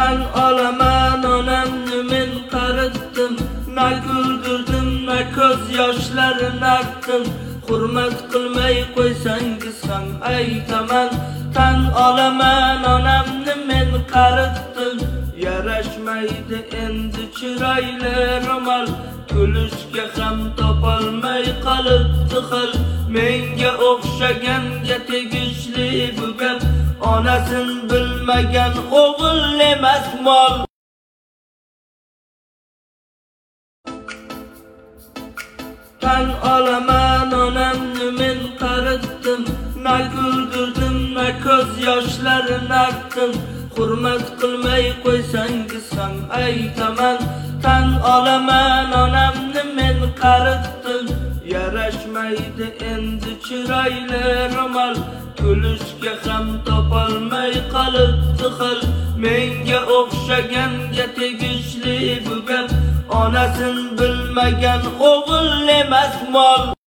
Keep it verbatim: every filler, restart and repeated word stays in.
Tan olaman onamni men qaritdim, na güldürdüm, na ko'z yoshlarini artdim. Hurmat qilmay qo'ysangiz ham aytaman. Tan olaman onamni men qaritdim, yarashmaydi endi chiroyli ro'mol. Kulishga ham topolmay qolibdi xil. Menga o'xshaganga tegishli bu gap, onasin bilmagan o'g'il emas mol. Tan olaman onamni men qaritdim, na güldürdüm, na ko'z yoshlarini artdim. Hurmat qilmay qo'ysangiz ham aytaman. Tan olaman onamni men qaritdim, yarashmaydi endi chiroyli ro'mol. Kulishga ham topolmay qolibdi xil. Menga o'xshaganga tegishli bu gap, onasin bilmagan o'g'il emas mol.